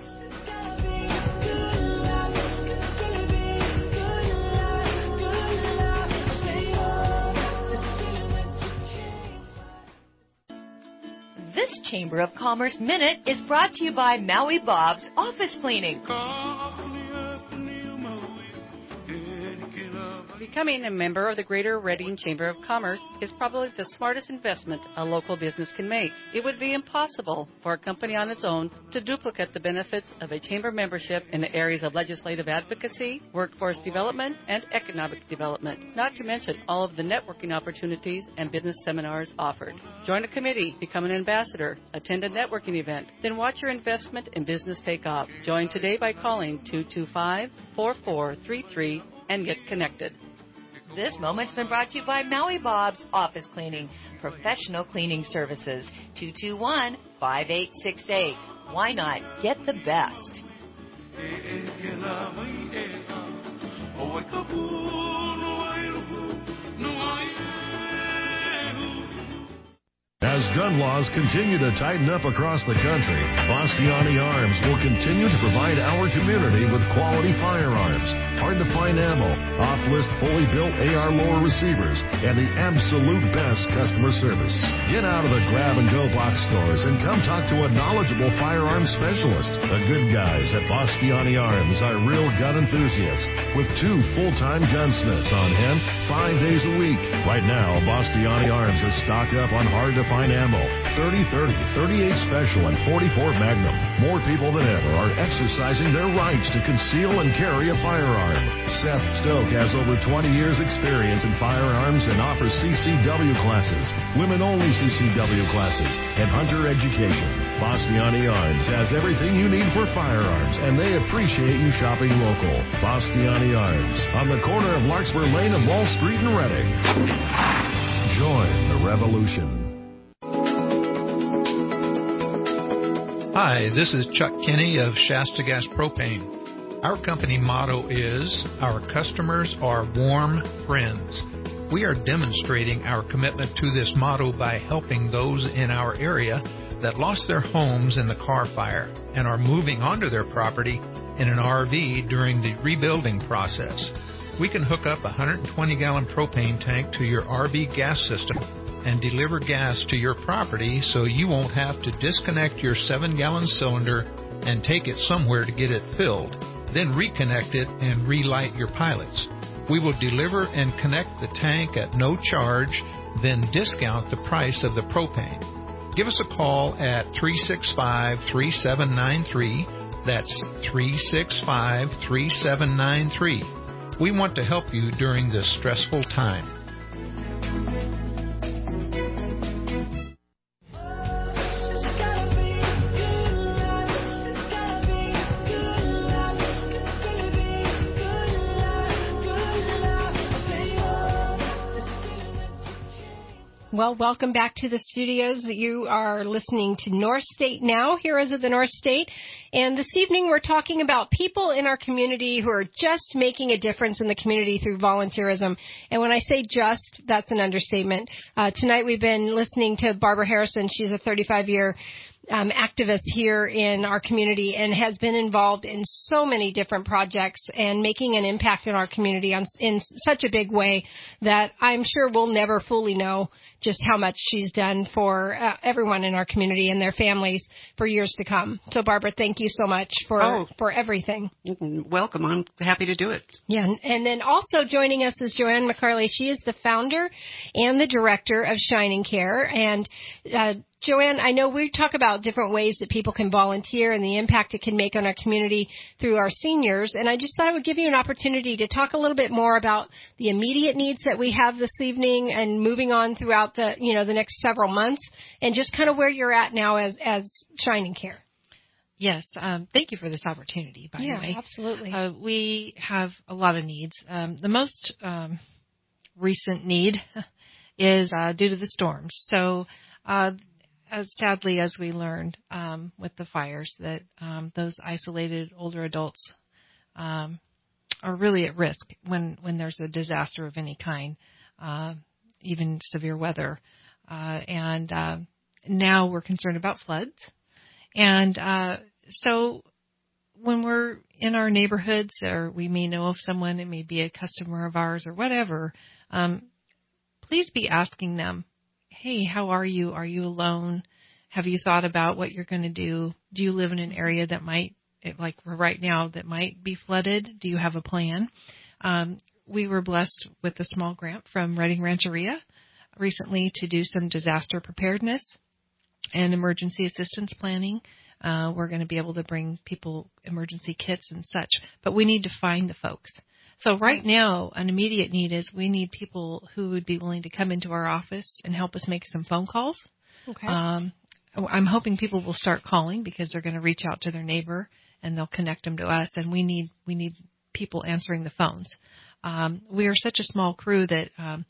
This Chamber of Commerce Minute is brought to you by Maui Bob's Office Cleaning. Becoming a member of the Greater Reading Chamber of Commerce is probably the smartest investment a local business can make. It would be impossible for a company on its own to duplicate the benefits of a chamber membership in the areas of legislative advocacy, workforce development, and economic development, not to mention all of the networking opportunities and business seminars offered. Join a committee, become an ambassador, attend a networking event, then watch your investment in business take off. Join today by calling two two five, four four three three and get connected. This moment's been brought to you by Maui Bob's Office Cleaning, professional cleaning services, two two one, five eight six eight. Why not get the best? As gun laws continue to tighten up across the country, Bastiani Arms will continue to provide our community with quality firearms, hard-to-find ammo, off-list fully built A R lower receivers, and the absolute best customer service. Get out of the grab-and-go box stores and come talk to a knowledgeable firearms specialist. The good guys at Bastiani Arms are real gun enthusiasts with two full-time gunsmiths on hand five days a week. Right now, Bastiani Arms is stocked up on hard-to-find ammo, thirty thirty, thirty-eight Special, and forty-four Magnum. More people than ever are exercising their rights to conceal and carry a firearm. Seth Stoke has over twenty years experience in firearms and offers C C W classes, women-only C C W classes, and hunter education. Bastiani Arms has everything you need for firearms, and they appreciate you shopping local. Bastiani Arms, on the corner of Larkspur Lane and Wall Street in Reading. Join the revolution. Hi, this is Chuck Kinney of Shasta Gas Propane. Our company motto is, our customers are warm friends. We are demonstrating our commitment to this motto by helping those in our area that lost their homes in the Carr Fire and are moving onto their property in an R V during the rebuilding process. We can hook up a one hundred twenty gallon propane tank to your R V gas system and deliver gas to your property so you won't have to disconnect your seven gallon cylinder and take it somewhere to get it filled, then reconnect it and relight your pilots. We will deliver and connect the tank at no charge, then discount the price of the propane. Give us a call at three six five, three seven nine three. That's three six five, three seven nine three. We want to help you during this stressful time. Well, welcome back to the studios. You are listening to North State Now, Heroes of the North State. And this evening we're talking about people in our community who are just making a difference in the community through volunteerism. And when I say just, that's an understatement. Uh, tonight we've been listening to Barbara Harrison. She's a thirty-five-year Um, activist here in our community and has been involved in so many different projects and making an impact in our community on, in such a big way that I'm sure we'll never fully know just how much she's done for uh, everyone in our community and their families for years to come. So, Barbara, thank you so much for oh, for everything. Welcome. I'm happy to do it. Yeah, and then also joining us is Joanne McCarley. She is the founder and the director of Shining Care. And uh, Joanne, I know we talk about different ways that people can volunteer and the impact it can make on our community through our seniors. And I just thought I would give you an opportunity to talk a little bit more about the immediate needs that we have this evening and moving on throughout the, you know, the next several months and just kind of where you're at now as, as Shining Care. Yes. Um, thank you for this opportunity, by yeah, the way. Yeah, absolutely. Uh, we have a lot of needs. Um, the most um, recent need is uh, due to the storms. So, uh, as sadly as we learned um, with the fires, that um, those isolated older adults um, are really at risk when, when there's a disaster of any kind, uh, even severe weather. Uh, and uh, now we're concerned about floods. And uh, so when we're in our neighborhoods or we may know of someone, it may be a customer of ours or whatever, um, please be asking them, hey, how are you? Are you alone? Have you thought about what you're going to do? Do you live in an area that might, like right now, that might be flooded? Do you have a plan? Um, we were blessed with a small grant from Redding Rancheria recently to do some disaster preparedness and emergency assistance planning. Uh, we're going to be able to bring people emergency kits and such, but we need to find the folks. So right now, an immediate need is we need people who would be willing to come into our office and help us make some phone calls. Okay. Um, I'm hoping people will start calling because they're going to reach out to their neighbor and they'll connect them to us. And we need we need people answering the phones. Um, we are such a small crew that um,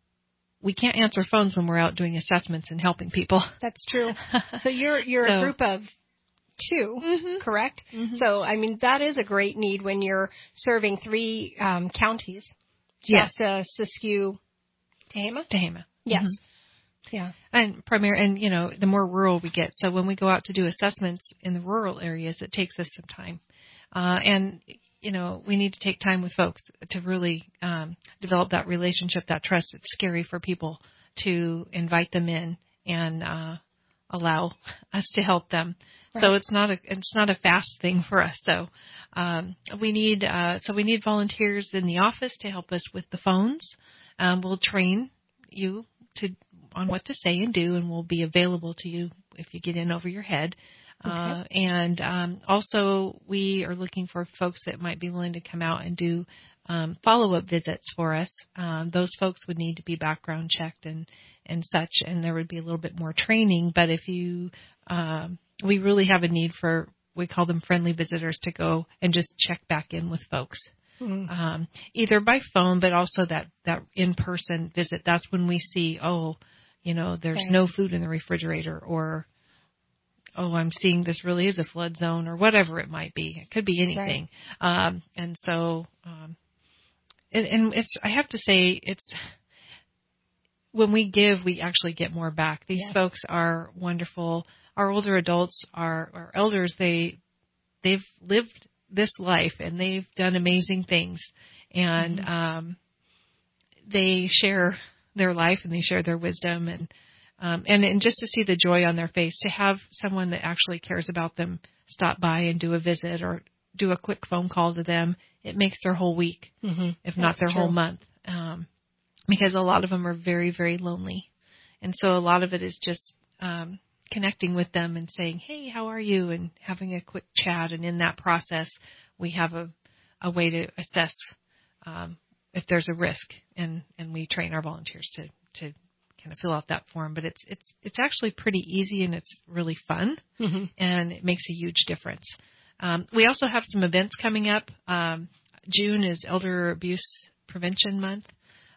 we can't answer phones when we're out doing assessments and helping people. That's true. So you're you're so, a group of two, mm-hmm. correct? Mm-hmm. So, I mean, that is a great need when you're serving three um, counties. Yes. Shasta, Siskiyou, Tehama? Tehama. Yes. Mm-hmm. Yeah. And primary, and, you know, the more rural we get. So when we go out to do assessments in the rural areas, it takes us some time. Uh, and, you know, we need to take time with folks to really um, develop that relationship, that trust. It's scary for people to invite them in and uh, allow us to help them. Right. So it's not a it's not a fast thing for us. So um, we need uh, so we need volunteers in the office to help us with the phones. Um, we'll train you to on what to say and do, and we'll be available to you if you get in over your head. Okay. Uh, and um, also we are looking for folks that might be willing to come out and do um, follow-up visits for us. Um, those folks would need to be background checked and and such, and there would be a little bit more training. But if you um, we really have a need for, we call them friendly visitors, to go and just check back in with folks, mm-hmm. um, either by phone, but also that, that in-person visit. That's when we see, oh, you know, there's okay. no food in the refrigerator, or, oh, I'm seeing this really is a flood zone, or whatever it might be. It could be anything. Right. Um, and so, um, and, and it's, I have to say, it's, when we give, we actually get more back. These yeah. folks are wonderful. Our older adults, our, our elders, they, they've lived this life and they've done amazing things, and mm-hmm. um, they share their life and they share their wisdom, and, um, and and just to see the joy on their face, to have someone that actually cares about them stop by and do a visit or do a quick phone call to them, it makes their whole week, mm-hmm. if not That's their true. whole month, um, because a lot of them are very, very lonely, and so a lot of it is just um, connecting with them and saying, hey, how are you? And having a quick chat. And in that process, we have a, a way to assess um, if there's a risk. And, and we train our volunteers to, to kind of fill out that form. But it's, it's, it's actually pretty easy, and it's really fun, mm-hmm. and it makes a huge difference. Um, we also have some events coming up. Um, June is Elder Abuse Prevention Month.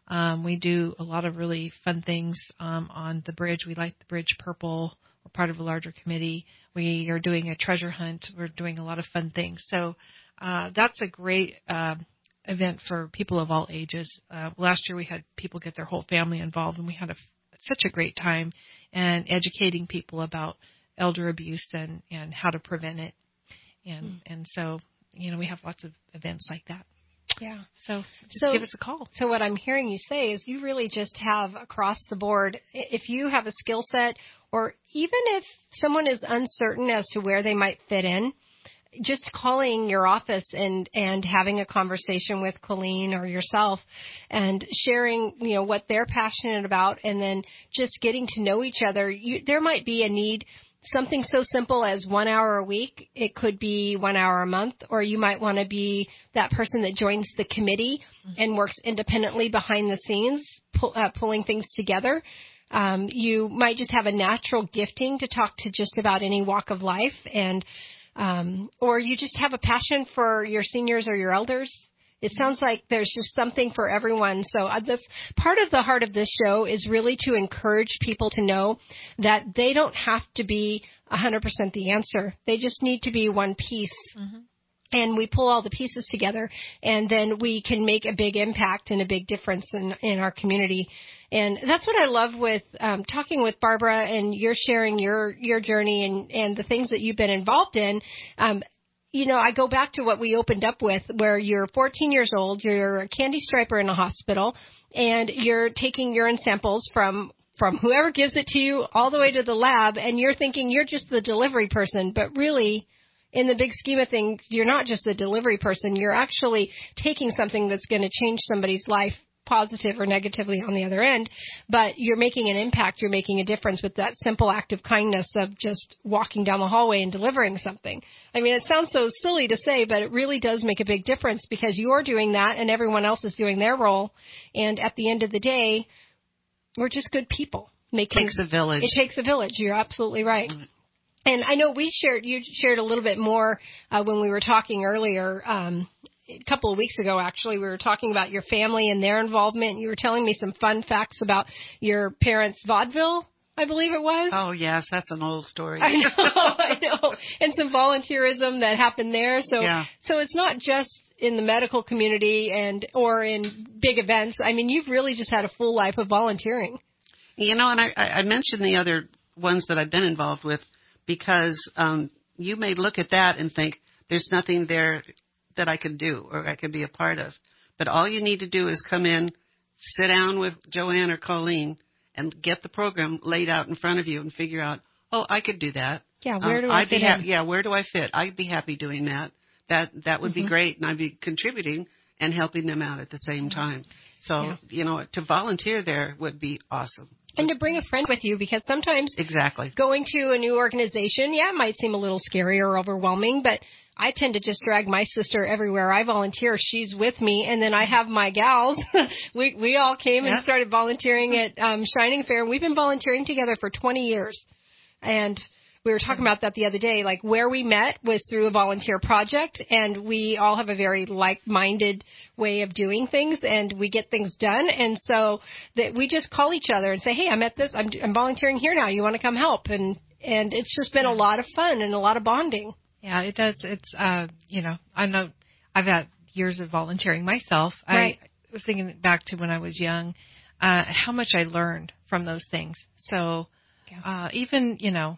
Um, we do a lot of really fun things um, on the bridge. We light the bridge purple. We're part of a larger committee. We are doing a treasure hunt. We're doing a lot of fun things. So uh, that's a great uh, event for people of all ages. Uh, last year we had people get their whole family involved, and we had a, such a great time and educating people about elder abuse and, and how to prevent it. And mm. and so, you know, we have lots of events like that. Yeah. So just so, give us a call. So what I'm hearing you say is you really just have across the board, if you have a skill set, or even if someone is uncertain as to where they might fit in, just calling your office and, and having a conversation with Colleen or yourself and sharing, you know, what they're passionate about, and then just getting to know each other. You, there might be a need, something so simple as one hour a week. It could be one hour a month, or you might want to be that person that joins the committee mm-hmm. and works independently behind the scenes, pull, uh, pulling things together. Um, you might just have a natural gifting to talk to just about any walk of life, and um, or you just have a passion for your seniors or your elders. It sounds like there's just something for everyone. So uh, that's part of the heart of this show is really to encourage people to know that they don't have to be one hundred percent the answer. They just need to be one piece. Mm-hmm. And we pull all the pieces together, and then we can make a big impact and a big difference in, in our community. And that's what I love with um, talking with Barbara, and you're sharing your, your journey and, and the things that you've been involved in. Um, you know, I go back to what we opened up with, where you're fourteen years old, you're a candy striper in a hospital, and you're taking urine samples from from whoever gives it to you all the way to the lab, and you're thinking you're just the delivery person, but really, in the big scheme of things, you're not just the delivery person. You're actually taking something that's going to change somebody's life, positive or negatively on the other end, but you're making an impact. You're making a difference with that simple act of kindness of just walking down the hallway and delivering something. I mean, it sounds so silly to say, but it really does make a big difference, because you're doing that and everyone else is doing their role. And at the end of the day, we're just good people. Making, it takes a village. It takes a village. You're absolutely right. Mm-hmm. And I know we shared, you shared a little bit more uh, when we were talking earlier, um, a couple of weeks ago, actually. We were talking about your family and their involvement. You were telling me some fun facts about your parents' vaudeville, I believe it was. Oh, yes, that's an old story. I know, I know. And some volunteerism that happened there. So, yeah. so it's not just in the medical community and or in big events. I mean, you've really just had a full life of volunteering. You know, and I, I mentioned the other ones that I've been involved with, because um, you may look at that and think there's nothing there that I can do or I can be a part of. But all you need to do is come in, sit down with Joanne or Colleen, and get the program laid out in front of you and figure out, oh, I could do that. Yeah, where do um, I I'd fit be ha- in? Yeah, where do I fit? I'd be happy doing that. That that would mm-hmm. be great, and I'd be contributing and helping them out at the same time. So, yeah. you know, to volunteer there would be awesome. And to bring a friend with you, because sometimes exactly going to a new organization, yeah, it might seem a little scary or overwhelming, but I tend to just drag my sister everywhere I volunteer. She's with me, and then I have my gals. we we all came yeah. and started volunteering at um, Shining Fair, and we've been volunteering together for twenty years. And we were talking about that the other day. Like, where we met was through a volunteer project, and we all have a very like-minded way of doing things, and we get things done. And so that we just call each other and say, hey, I'm at this, I'm, I'm volunteering here now. You want to come help? And, and it's just been a lot of fun and a lot of bonding. Yeah, it does. It's, uh, you know, I know I've had years of volunteering myself. Right. I was thinking back to when I was young, uh, how much I learned from those things. So, uh, even, you know,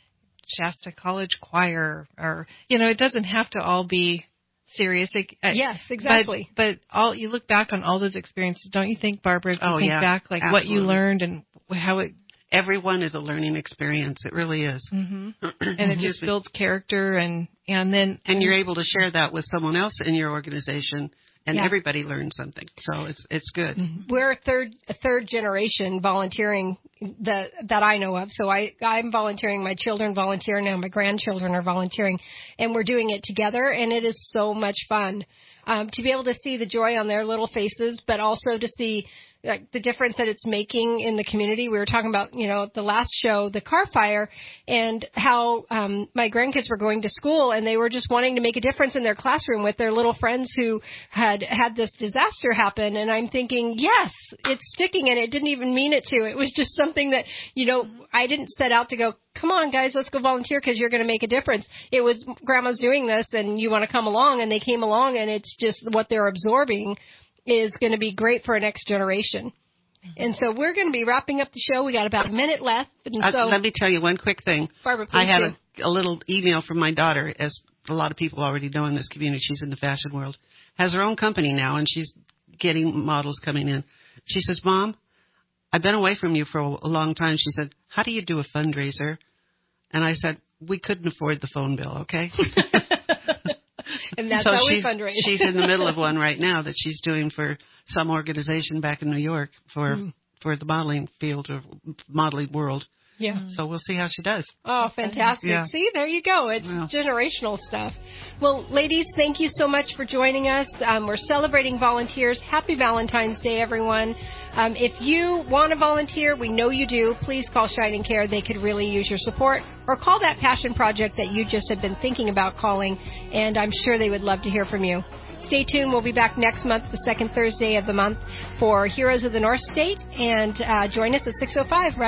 Shasta College Choir, or, you know, it doesn't have to all be serious. It, yes, exactly. But, but all you look back on all those experiences, don't you think, Barbara? If you oh, think yeah, back, like absolutely. What you learned and how it. Everyone is a learning experience. It really is. Mm-hmm. And it just builds character, and, and then. And you're able to share that with someone else in your organization, and yeah. everybody learns something. So it's it's good. Mm-hmm. We're a third a third generation volunteering the, that I know of. So I, I'm volunteering. My children volunteer now. My grandchildren are volunteering, and we're doing it together. And it is so much fun um, to be able to see the joy on their little faces, but also to see like the difference that it's making in the community. We were talking about, you know, the last show, the car fire, and how um, my grandkids were going to school and they were just wanting to make a difference in their classroom with their little friends who had had this disaster happen. And I'm thinking, yes, it's sticking, and it didn't even mean it to. It was just something that, you know, I didn't set out to go, come on, guys, let's go volunteer because you're going to make a difference. It was, Grandma's doing this and you want to come along, and they came along, and it's just what they're absorbing is going to be great for our next generation. And so we're going to be wrapping up the show. We got about a minute left. And so, uh, let me tell you one quick thing. Barbara, please I had do. a, a little email from my daughter, as a lot of people already know in this community. She's in the fashion world. Has her own company now, and she's getting models coming in. She says, Mom, I've been away from you for a, a long time. She said, how do you do a fundraiser? And I said, we couldn't afford the phone bill, okay? And that's so how she, we fundraise. She's in the middle of one right now that she's doing for some organization back in New York for mm. for the modeling field or modeling world. Yeah. So we'll see how she does. Oh, fantastic. Yeah. See, there you go. It's well. generational stuff. Well, ladies, thank you so much for joining us. Um, we're celebrating volunteers. Happy Valentine's Day, everyone. Um, if you want to volunteer, we know you do, please call Shining Care. They could really use your support. Or call that passion project that you just have been thinking about calling, and I'm sure they would love to hear from you. Stay tuned. We'll be back next month, the second Thursday of the month, for Heroes of the North State, and uh, join us at six oh five.